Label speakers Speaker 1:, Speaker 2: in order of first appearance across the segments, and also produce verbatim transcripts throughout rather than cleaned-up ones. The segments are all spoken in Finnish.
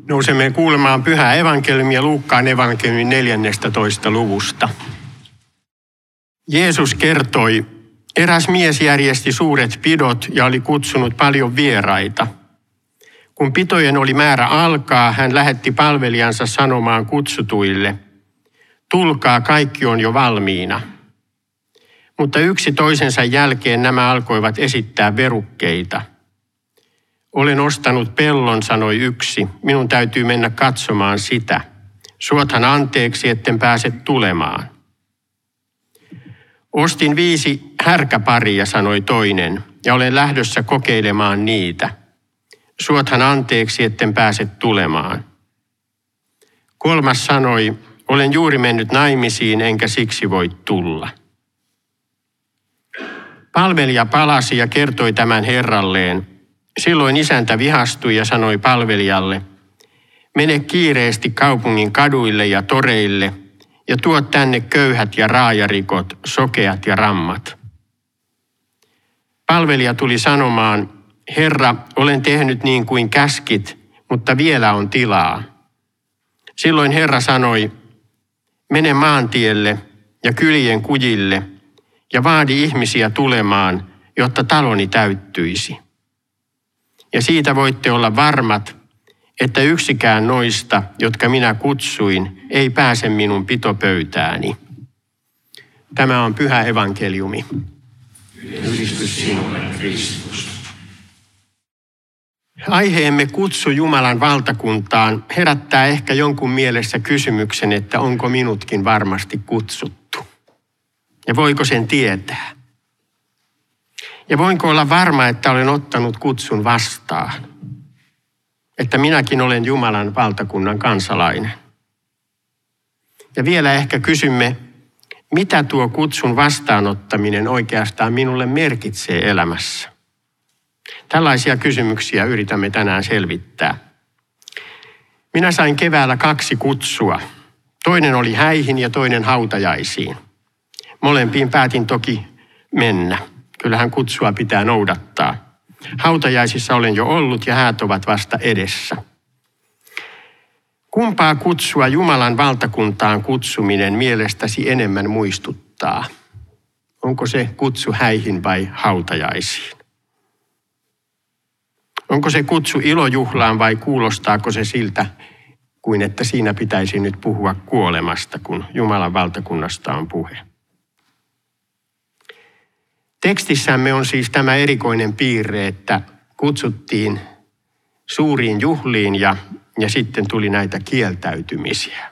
Speaker 1: Nousemme kuulemaan pyhää evankeliumia Luukkaan evankeliumin neljännestätoista luvusta. Jeesus kertoi, eräs mies järjesti suuret pidot ja oli kutsunut paljon vieraita. Kun pitojen oli määrä alkaa, hän lähetti palvelijansa sanomaan kutsutuille, tulkaa, kaikki on jo valmiina. Mutta yksi toisensa jälkeen nämä alkoivat esittää verukkeita. Olen ostanut pellon, sanoi yksi, minun täytyy mennä katsomaan sitä. Suothan anteeksi, etten pääse tulemaan. Ostin viisi härkäparia, sanoi toinen, ja olen lähdössä kokeilemaan niitä. Suothan anteeksi, etten pääse tulemaan. Kolmas sanoi, olen juuri mennyt naimisiin, enkä siksi voi tulla. Palvelija palasi ja kertoi tämän herralleen. Silloin isäntä vihastui ja sanoi palvelijalle, mene kiireesti kaupungin kaduille ja toreille ja tuo tänne köyhät ja raajarikot, sokeat ja rammat. Palvelija tuli sanomaan, Herra, olen tehnyt niin kuin käskit, mutta vielä on tilaa. Silloin Herra sanoi, mene maantielle ja kylien kujille ja vaadi ihmisiä tulemaan, jotta taloni täyttyisi. Ja siitä voitte olla varmat, että yksikään noista, jotka minä kutsuin, ei pääse minun pitopöytääni. Tämä on pyhä evankeliumi. Ylistys sinulle, Kristus. Aiheemme kutsu Jumalan valtakuntaan herättää ehkä jonkun mielessä kysymyksen, että onko minutkin varmasti kutsuttu. Ja voiko sen tietää? Ja voinko olla varma, että olen ottanut kutsun vastaan? Että minäkin olen Jumalan valtakunnan kansalainen. Ja vielä ehkä kysymme, mitä tuo kutsun vastaanottaminen oikeastaan minulle merkitsee elämässä? Tällaisia kysymyksiä yritämme tänään selvittää. Minä sain keväällä kaksi kutsua. Toinen oli häihin ja toinen hautajaisiin. Molempiin päätin toki mennä. Kyllähän kutsua pitää noudattaa. Hautajaisissa olen jo ollut ja häät ovat vasta edessä. Kumpaa kutsua Jumalan valtakuntaan kutsuminen mielestäsi enemmän muistuttaa? Onko se kutsu häihin vai hautajaisiin? Onko se kutsu ilojuhlaan vai kuulostaako se siltä, kuin että siinä pitäisi nyt puhua kuolemasta, kun Jumalan valtakunnasta on puhe? Tekstissämme on siis tämä erikoinen piirre, että kutsuttiin suuriin juhliin ja, ja sitten tuli näitä kieltäytymisiä.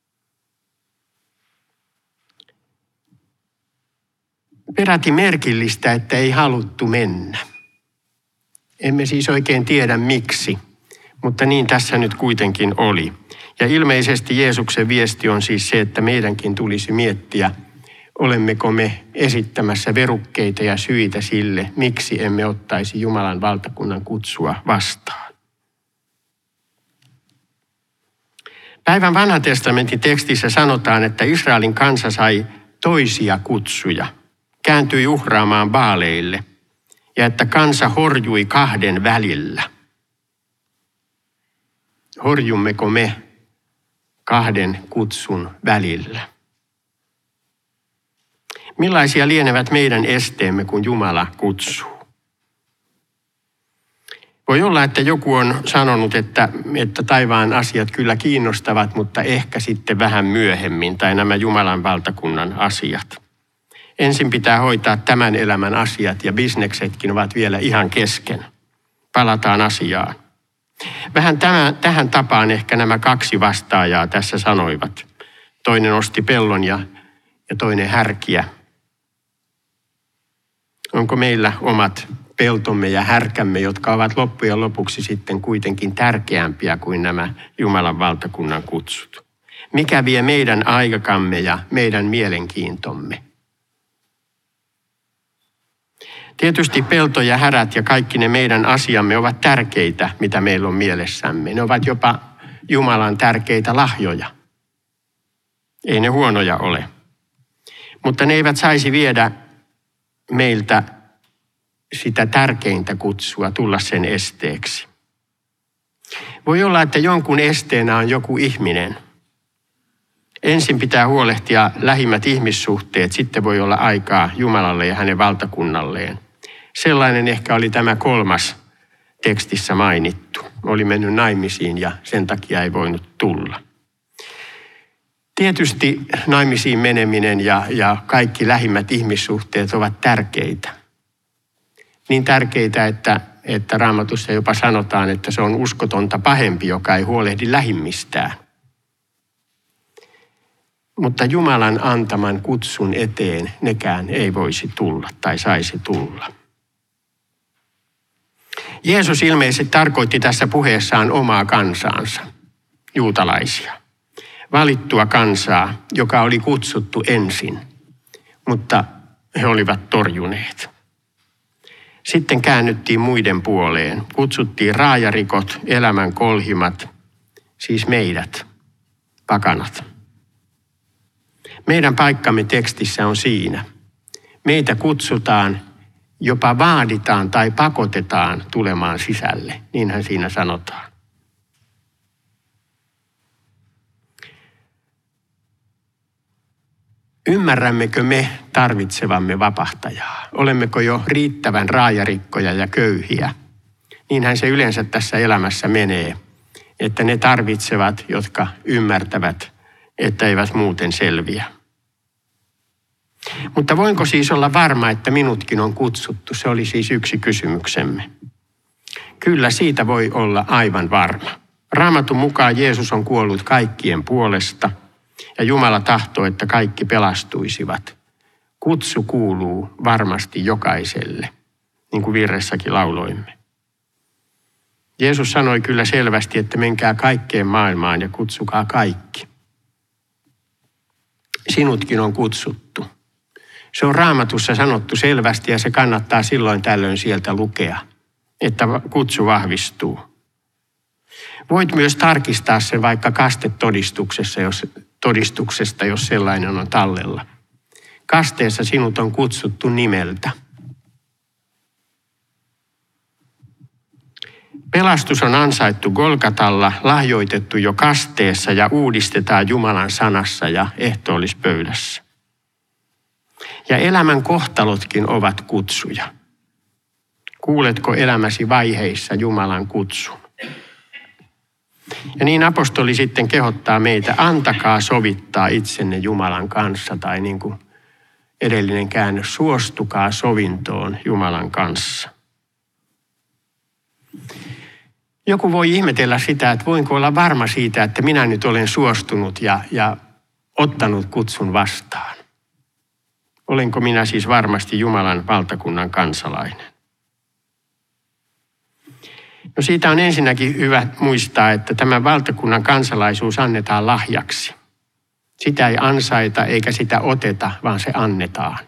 Speaker 1: Peräti merkillistä, että ei haluttu mennä. Emme siis oikein tiedä miksi, mutta niin tässä nyt kuitenkin oli. Ja ilmeisesti Jeesuksen viesti on siis se, että meidänkin tulisi miettiä, olemmeko me esittämässä verukkeita ja syitä sille, miksi emme ottaisi Jumalan valtakunnan kutsua vastaan. Päivän vanhan testamentin tekstissä sanotaan, että Israelin kansa sai toisia kutsuja, kääntyi uhraamaan baaleille ja että kansa horjui kahden välillä. Horjummeko me kahden kutsun välillä? Millaisia lienevät meidän esteemme, kun Jumala kutsuu? Voi olla, että joku on sanonut, että, että taivaan asiat kyllä kiinnostavat, mutta ehkä sitten vähän myöhemmin, tai nämä Jumalan valtakunnan asiat. Ensin pitää hoitaa tämän elämän asiat ja bisneksetkin ovat vielä ihan kesken. Palataan asiaan. Vähän tämä, tähän tapaan ehkä nämä kaksi vastaajaa tässä sanoivat. Toinen osti pellon ja, ja toinen härkiä. Onko meillä omat peltomme ja härkämme, jotka ovat loppujen lopuksi sitten kuitenkin tärkeämpiä kuin nämä Jumalan valtakunnan kutsut? Mikä vie meidän aikakamme ja meidän mielenkiintomme? Tietysti pelto ja härät ja kaikki ne meidän asiamme ovat tärkeitä, mitä meillä on mielessämme. Ne ovat jopa Jumalan tärkeitä lahjoja. Ei ne huonoja ole. Mutta ne eivät saisi viedä meiltä sitä tärkeintä kutsua, tulla sen esteeksi. Voi olla, että jonkun esteenä on joku ihminen. Ensin pitää huolehtia lähimmät ihmissuhteet, sitten voi olla aikaa Jumalalle ja hänen valtakunnalleen. Sellainen ehkä oli tämä kolmas tekstissä mainittu. Oli mennyt naimisiin ja sen takia ei voinut tulla. Tietysti naimisiin meneminen ja, ja kaikki lähimmät ihmissuhteet ovat tärkeitä. Niin tärkeitä, että, että Raamatussa jopa sanotaan, että se on uskotonta pahempi, joka ei huolehdi lähimmistään. Mutta Jumalan antaman kutsun eteen nekään ei voisi tulla tai saisi tulla. Jeesus ilmeisesti tarkoitti tässä puheessaan omaa kansaansa, juutalaisia. Valittua kansaa, joka oli kutsuttu ensin, mutta he olivat torjuneet. Sitten käännyttiin muiden puoleen, kutsuttiin raajarikot, elämän kolhimat, siis meidät, pakanat. Meidän paikkamme tekstissä on siinä. Meitä kutsutaan, jopa vaaditaan tai pakotetaan tulemaan sisälle, niinhän siinä sanotaan. Ymmärrämmekö me tarvitsevamme vapahtajaa? Olemmeko jo riittävän raajarikkoja ja köyhiä? Niinhän se yleensä tässä elämässä menee, että ne tarvitsevat, jotka ymmärtävät, että eivät muuten selviä. Mutta voinko siis olla varma, että minutkin on kutsuttu? Se oli siis yksi kysymyksemme. Kyllä siitä voi olla aivan varma. Raamatun mukaan Jeesus on kuollut kaikkien puolesta ja Jumala tahtoo, että kaikki pelastuisivat. Kutsu kuuluu varmasti jokaiselle, niin kuin virressäkin lauloimme. Jeesus sanoi kyllä selvästi, että menkää kaikkeen maailmaan ja kutsukaa kaikki. Sinutkin on kutsuttu. Se on Raamatussa sanottu selvästi ja se kannattaa silloin tällöin sieltä lukea, että kutsu vahvistuu. Voit myös tarkistaa sen vaikka kastetodistuksessa, jos, todistuksesta, jos sellainen on tallella. Kasteessa sinut on kutsuttu nimeltä. Pelastus on ansaittu Golgatalla, lahjoitettu jo kasteessa ja uudistetaan Jumalan sanassa ja ehtoollispöydässä. Ja elämän kohtalotkin ovat kutsuja. Kuuletko elämäsi vaiheissa Jumalan kutsun? Ja niin apostoli sitten kehottaa meitä, antakaa sovittaa itsenne Jumalan kanssa, tai niin kuin edellinen käännös, suostukaa sovintoon Jumalan kanssa. Joku voi ihmetellä sitä, että voinko olla varma siitä, että minä nyt olen suostunut ja, ja ottanut kutsun vastaan. Olenko minä siis varmasti Jumalan valtakunnan kansalainen? No siitä on ensinnäkin hyvä muistaa, että tämä valtakunnan kansalaisuus annetaan lahjaksi. Sitä ei ansaita eikä sitä oteta, vaan se annetaan.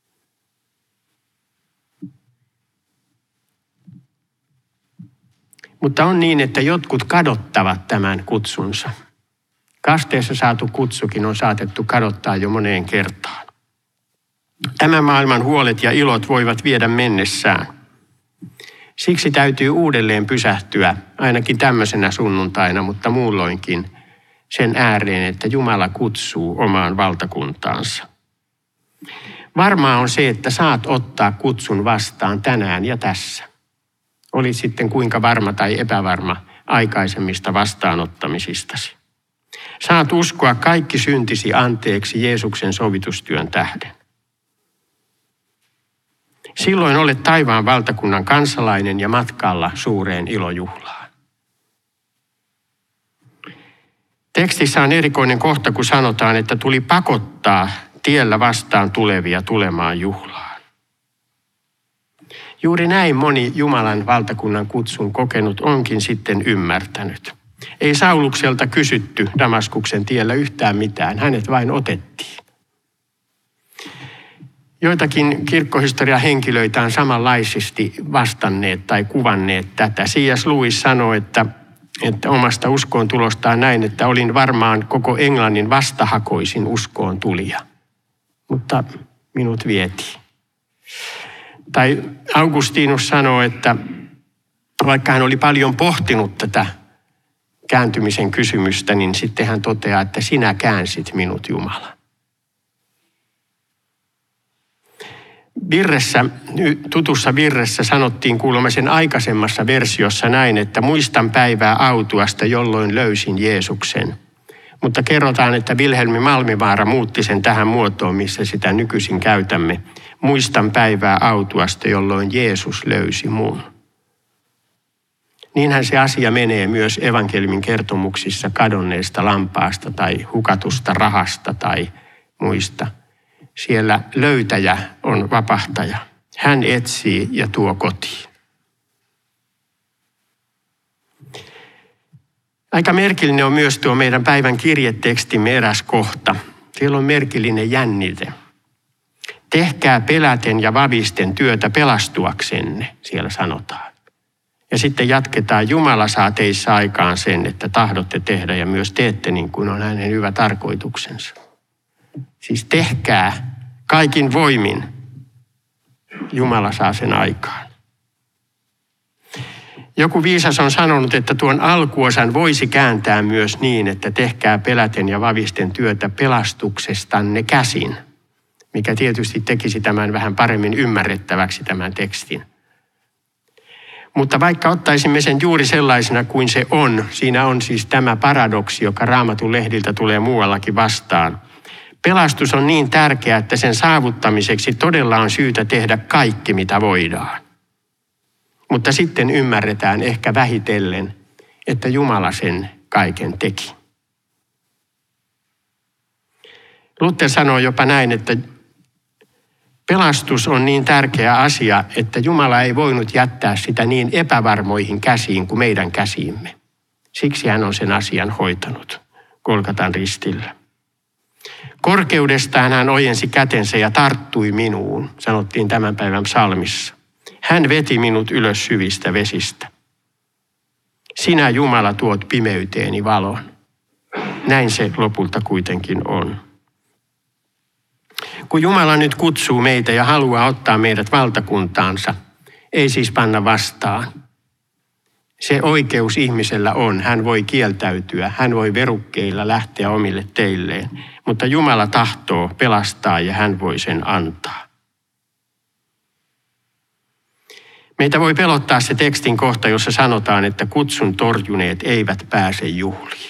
Speaker 1: Mutta on niin, että jotkut kadottavat tämän kutsunsa. Kasteessa saatu kutsukin on saatettu kadottaa jo moneen kertaan. Tämän maailman huolet ja ilot voivat viedä mennessään. Siksi täytyy uudelleen pysähtyä, ainakin tämmöisenä sunnuntaina, mutta muulloinkin, sen ääreen, että Jumala kutsuu omaan valtakuntaansa. Varmaa on se, että saat ottaa kutsun vastaan tänään ja tässä. Oli sitten kuinka varma tai epävarma aikaisemmista vastaanottamisistasi. Saat uskoa kaikki syntisi anteeksi Jeesuksen sovitustyön tähden. Silloin olet taivaan valtakunnan kansalainen ja matkalla suureen ilojuhlaan. Tekstissä on erikoinen kohta, kun sanotaan, että tuli pakottaa tiellä vastaan tulevia tulemaan juhlaan. Juuri näin moni Jumalan valtakunnan kutsun kokenut onkin sitten ymmärtänyt. Ei Saulukselta kysytty Damaskuksen tiellä yhtään mitään, hänet vain otettiin. Joitakin kirkkohistorian henkilöitä on samanlaisesti vastanneet tai kuvanneet tätä. C S Lewis sanoi, että, että omasta uskoon tulostaan näin, että olin varmaan koko Englannin vastahakoisin uskoon tulija, mutta minut vietiin. Tai Augustinus sanoi, että vaikka hän oli paljon pohtinut tätä kääntymisen kysymystä, niin sitten hän toteaa, että sinä käänsit minut, Jumala. Virressä, tutussa virressä sanottiin kuulemma sen aikaisemmassa versiossa näin, että muistan päivää autuasta, jolloin löysin Jeesuksen. Mutta kerrotaan, että Vilhelmi Malmivaara muutti sen tähän muotoon, missä sitä nykyisin käytämme. Muistan päivää autuasta, jolloin Jeesus löysi mun. Niinhän se asia menee myös evankeliumin kertomuksissa kadonneesta lampaasta tai hukatusta rahasta tai muista. Siellä löytäjä on vapahtaja. Hän etsii ja tuo kotiin. Aika merkillinen on myös tuo meidän päivän kirjetekstimme eräs kohta. Siellä on merkillinen jännite. Tehkää peläten ja vavisten työtä pelastuaksenne, siellä sanotaan. Ja sitten jatketaan, Jumala saa teissä aikaan sen, että tahdotte tehdä ja myös teette niin kuin on hänen hyvä tarkoituksensa. Siis tehkää kaikin voimin. Jumala saa sen aikaan. Joku viisas on sanonut, että tuon alkuosan voisi kääntää myös niin, että tehkää peläten ja vavisten työtä pelastuksestanne käsin, mikä tietysti tekisi tämän vähän paremmin ymmärrettäväksi tämän tekstin. Mutta vaikka ottaisimme sen juuri sellaisena kuin se on, siinä on siis tämä paradoksi, joka Raamatun lehdiltä tulee muuallakin vastaan. Pelastus on niin tärkeä, että sen saavuttamiseksi todella on syytä tehdä kaikki, mitä voidaan. Mutta sitten ymmärretään ehkä vähitellen, että Jumala sen kaiken teki. Luther sanoo jopa näin, että pelastus on niin tärkeä asia, että Jumala ei voinut jättää sitä niin epävarmoihin käsiin kuin meidän käsiimme. Siksi hän on sen asian hoitanut Golgatan ristillä. Korkeudestaan hän ojensi kätensä ja tarttui minuun, sanottiin tämän päivän psalmissa. Hän veti minut ylös syvistä vesistä. Sinä, Jumala, tuot pimeyteeni valon. Näin se lopulta kuitenkin on. Kun Jumala nyt kutsuu meitä ja haluaa ottaa meidät valtakuntaansa, ei siis panna vastaan. Se oikeus ihmisellä on. Hän voi kieltäytyä, hän voi verukkeilla lähteä omille teilleen, mutta Jumala tahtoo pelastaa ja hän voi sen antaa. Meitä voi pelottaa se tekstin kohta, jossa sanotaan, että kutsun torjuneet eivät pääse juhliin.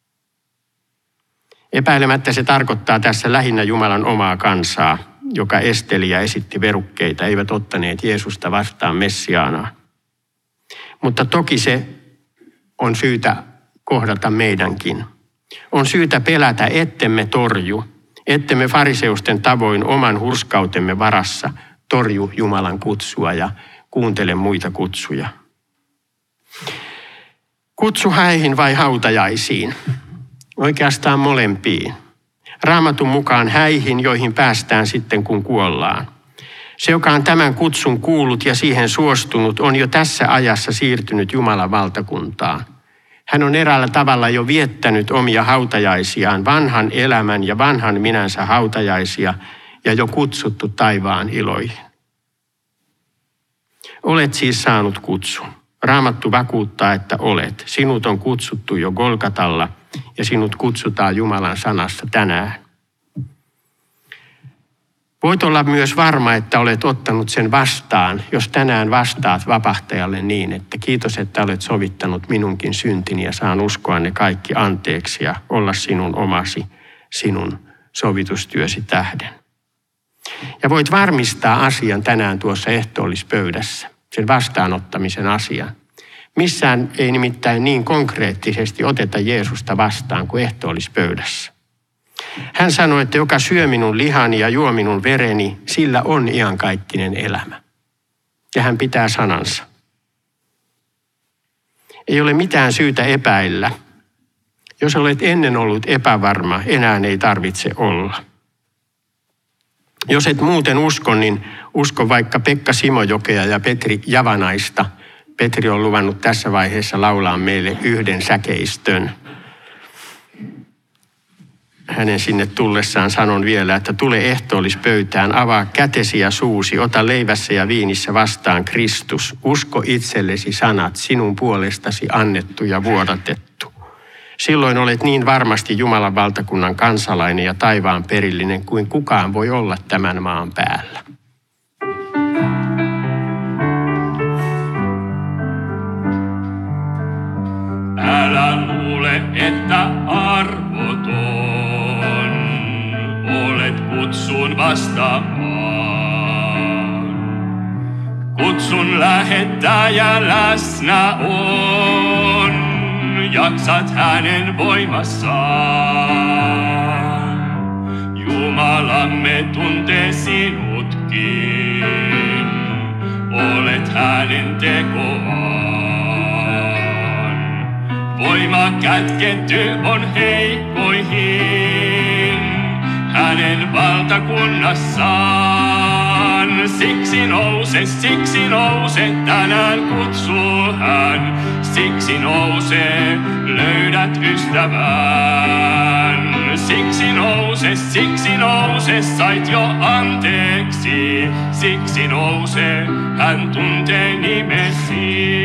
Speaker 1: Epäilemättä se tarkoittaa tässä lähinnä Jumalan omaa kansaa, joka esteli ja esitti verukkeita, eivät ottaneet Jeesusta vastaan Messiaanaan. Mutta toki se on syytä kohdata meidänkin. On syytä pelätä, ettemme torju, ettemme fariseusten tavoin oman hurskautemme varassa torju Jumalan kutsua ja kuuntele muita kutsuja. Kutsu häihin vai hautajaisiin? Oikeastaan molempiin. Raamatun mukaan häihin, joihin päästään sitten kun kuollaan. Se, joka on tämän kutsun kuullut ja siihen suostunut, on jo tässä ajassa siirtynyt Jumalan valtakuntaan. Hän on eräällä tavalla jo viettänyt omia hautajaisiaan, vanhan elämän ja vanhan minänsä hautajaisia ja jo kutsuttu taivaan iloihin. Olet siis saanut kutsun. Raamattu vakuuttaa, että olet. Sinut on kutsuttu jo Golgatalla ja sinut kutsutaan Jumalan sanassa tänään. Voit olla myös varma, että olet ottanut sen vastaan, jos tänään vastaat vapahtajalle niin, että kiitos, että olet sovittanut minunkin syntini ja saan uskoa ne kaikki anteeksi ja olla sinun omasi, sinun sovitustyösi tähden. Ja voit varmistaa asian tänään tuossa ehtoollispöydässä, sen vastaanottamisen asian. Missään ei nimittäin niin konkreettisesti oteta Jeesusta vastaan kuin ehtoollispöydässä. Hän sanoi, että joka syö minun lihani ja juo minun vereni, sillä on iankaikkinen elämä. Ja hän pitää sanansa. Ei ole mitään syytä epäillä. Jos olet ennen ollut epävarma, enää ei tarvitse olla. Jos et muuten usko, niin usko vaikka Pekka Simojokea ja Petri Javanaista. Petri on luvannut tässä vaiheessa laulaa meille yhden säkeistön. Hänen sinne tullessaan sanon vielä, että tule ehtoollispöytään, avaa kätesi ja suusi, ota leivässä ja viinissä vastaan Kristus. Usko itsellesi sanat, sinun puolestasi annettu ja vuodatettu. Silloin olet niin varmasti Jumalan valtakunnan kansalainen ja taivaan perillinen kuin kukaan voi olla tämän maan päällä.
Speaker 2: Älä luule, että arvoton olet kutsun vastaamaan. Kutsun lähettäjä läsnä on, jaksat hänen voimassaan. Jumalamme tuntee sinutkin, olet hänen tekoaan. Voima kätketty on heikkoihin, hänen valtakunnassaan. Siksi nouse, siksi nouse, tänään kutsuu hän. Siksi nouse, löydät ystävän. Siksi nouse, siksi nouse, sait jo anteeksi. Siksi nouse, hän tuntee nimesi.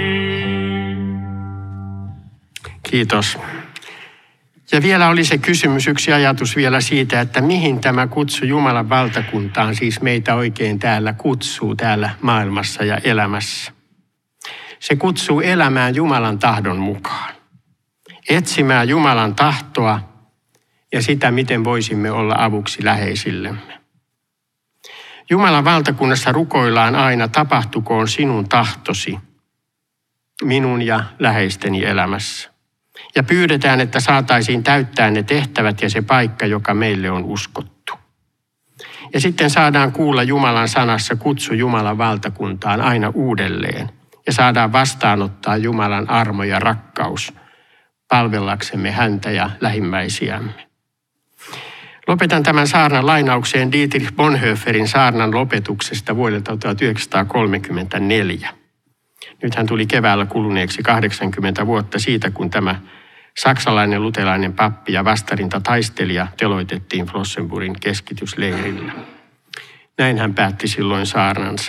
Speaker 1: Kiitos. Ja vielä oli se kysymys, yksi ajatus vielä siitä, että mihin tämä kutsu Jumalan valtakuntaan siis meitä oikein täällä kutsuu täällä maailmassa ja elämässä. Se kutsuu elämään Jumalan tahdon mukaan. Etsimään Jumalan tahtoa ja sitä, miten voisimme olla avuksi läheisillemme. Jumalan valtakunnassa rukoillaan aina, tapahtukoon sinun tahtosi minun ja läheisteni elämässä. Ja pyydetään, että saataisiin täyttää ne tehtävät ja se paikka, joka meille on uskottu. Ja sitten saadaan kuulla Jumalan sanassa kutsu Jumalan valtakuntaan aina uudelleen. Ja saadaan vastaanottaa Jumalan armo ja rakkaus palvellaksemme häntä ja lähimmäisiämme. Lopetan tämän saarnan lainaukseen Dietrich Bonhoefferin saarnan lopetuksesta vuodelta tuhatyhdeksänsataakolmekymmentäneljä. Nyt hän tuli keväällä kuluneeksi kahdeksankymmentä vuotta siitä, kun tämä saksalainen luterilainen pappi ja vastarinta taistelija teloitettiin Flossenburgin keskitysleirillä. Näin hän päätti silloin saarnansa.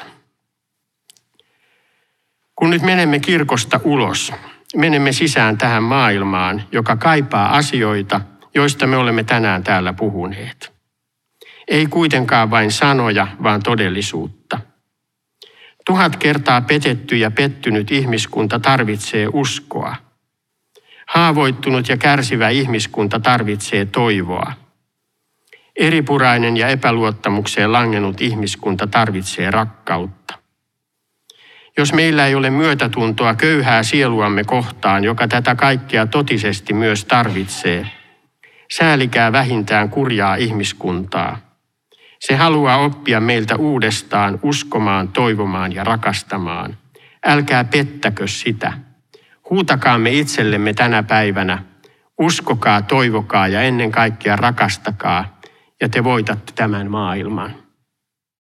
Speaker 1: Kun nyt menemme kirkosta ulos, menemme sisään tähän maailmaan, joka kaipaa asioita, joista me olemme tänään täällä puhuneet. Ei kuitenkaan vain sanoja, vaan todellisuutta. Tuhat kertaa petetty ja pettynyt ihmiskunta tarvitsee uskoa. Haavoittunut ja kärsivä ihmiskunta tarvitsee toivoa. Eripurainen ja epäluottamukseen langennut ihmiskunta tarvitsee rakkautta. Jos meillä ei ole myötätuntoa köyhää sieluamme kohtaan, joka tätä kaikkea totisesti myös tarvitsee, säälikää vähintään kurjaa ihmiskuntaa. Se haluaa oppia meiltä uudestaan uskomaan, toivomaan ja rakastamaan. Älkää pettäkö sitä. Huutakaamme itsellemme tänä päivänä. Uskokaa, toivokaa ja ennen kaikkea rakastakaa, ja te voitatte tämän maailman.